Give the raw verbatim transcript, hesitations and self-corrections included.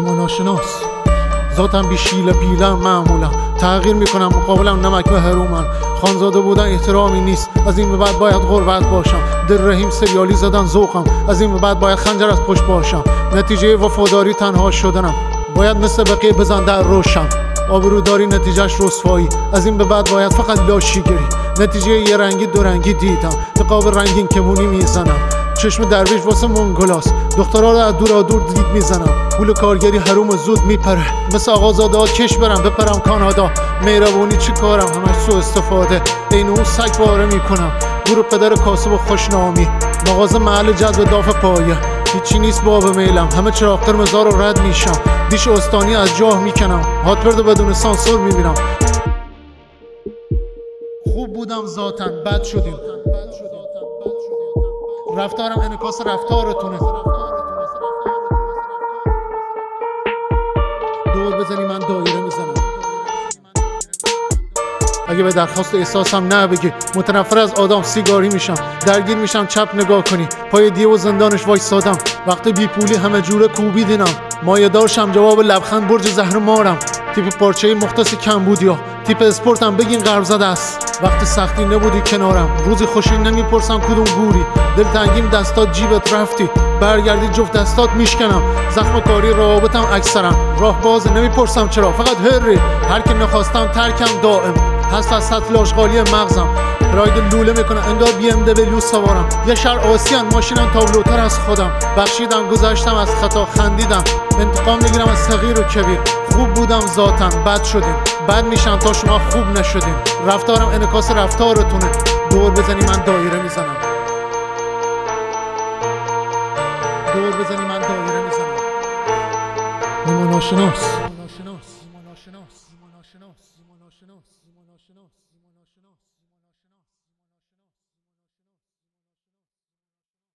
ایمان ناشناس ذاتم بی شیله پیلم معمولم تغییر میکنم مقابلم نمک و هرومن خانزاده بودن احترامی نیست از این به بعد باید غربت باشم دل رحیم سریالی زدن ذوقم از این به بعد باید خنجر از پشت باشم نتیجه وفاداری تنها شدنم باید مثل بقیه بزن در روشم آبروداری نتیجهش رسوایی از این به بعد باید فقط لاشیگری نتیجه یه رنگی دو رنگی دیدم نقاب رنگین کمونی میزنم چشم درویش واسه منگلاس دخترها رو از دور دور دید میزنم پول کارگری حروم زود میپره مثل آقازاده ها کش برم بپرم کانادا مهربونی چی کارم همش سو استفاده این اون سگ باره میکنم گروه پدر کاسب و خوشنامی مغازه محل جذب داف پایه هیچی نیست باب میلم همه چراغ قرمزا رو رد میشم دیش استانی از جاه میکنم هاتبرد بدون سانسور میبینم خوب بودم ذاتن بد شدیم رفتارم انعکاس رفتارتونه دور بزنی من دایره میزنم اگه به درخواست احساسم نه بگی متنفر از آدم سیگاری میشم درگیر میشم چپ نگاه کنی پای دیه و زندانش وایسادم وقت بی پولی همه جوره کوبی دینم مایه دارشم جواب لبخند برج زهر مارم تیپ پارچه مختص کمبودیا تیپ اسپورتم بگین غرب زده است وقت سختی نبودی کنارم روزی خوشی نمیپرسم کدوم گوری دل تنگیم دستات جیبت رفتی برگردی جفت دستات میشکنم زخم کاری روابطم اکثرم راه باز نمیپرسم چرا فقط هری هر که نخواستم ترکم دائم هست از سطل آشغالی مغزم راید لوله میکنه انگار بی ام دبلیو سوارم یه شهر آسیان ماشینم تابلوتر از خودم بخشیدم گذشتم از خطا خندیدم انتقام میگیرم از صغیر و کبیر خوب بودم ذاتن بد شدیم بد میشم تا شما خوب نشدین رفتارم انعکاس رفتارتونه دور بزنی من دایره میزنم دور بزنی من دایره میزنم ایمان ناشناس